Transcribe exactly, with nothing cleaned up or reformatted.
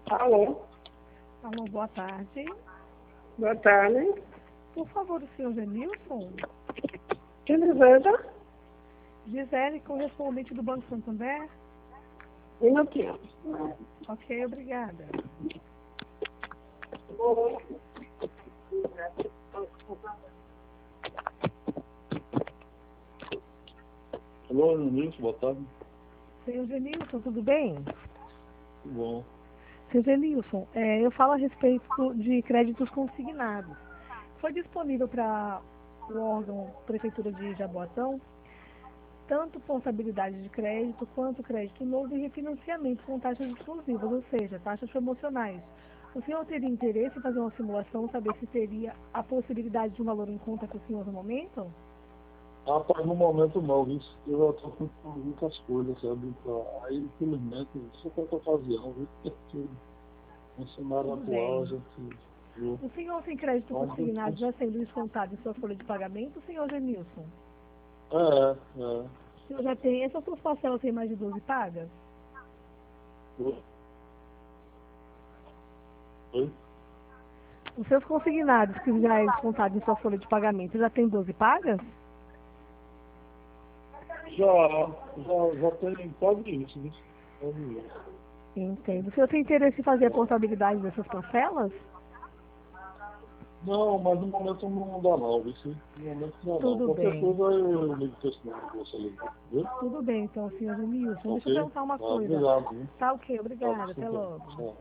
Alô, Alô, boa tarde. boa tarde. Por favor, o senhor Genilson? Quem deseja? Gisele, correspondente do Banco Santander? Minutinho. Ok, obrigada. Alô, Nilson, boa tarde. Senhor Genilson, tudo bem? Tudo bom. Senhor Genilson, é, eu falo a respeito de créditos consignados. Foi disponível para o órgão Prefeitura de Jaboatão tanto portabilidade de crédito quanto crédito novo e refinanciamento com taxas exclusivas, ou seja, taxas promocionais. O senhor teria interesse em fazer uma simulação, saber se teria a possibilidade de um valor em conta com o senhor no momento? Rapaz, no momento não, viu? Eu já estou com muitas coisas, sabe? Então, aí, infelizmente, isso foi outra ocasião, viu? Porque no cenário Tudo atual, a bem. gente viu. O senhor tem crédito Mas, consignado já sendo descontado em sua folha de pagamento, senhor Genilson? é, é. O senhor já tem, essas suas parcelas têm mais de doze pagas? Oi? Os seus consignados, que já é descontado em sua folha de pagamento, já tem doze pagas? Já, já, já tem quase isso, viu? Quase isso. Entendo. O senhor tem interesse em fazer a portabilidade dessas parcelas? Não, mas no momento não dá não, viu? Sim? No momento não dá não. Tudo Qualquer bem. coisa eu ligo para esse número que você ligou, viu? Tudo bem, então, senhor Genilson. Deixa eu Ok? perguntar uma Ah, coisa. obrigado, viu? Tá ok, Tá, obrigada. Até desculpa. logo. Tchau.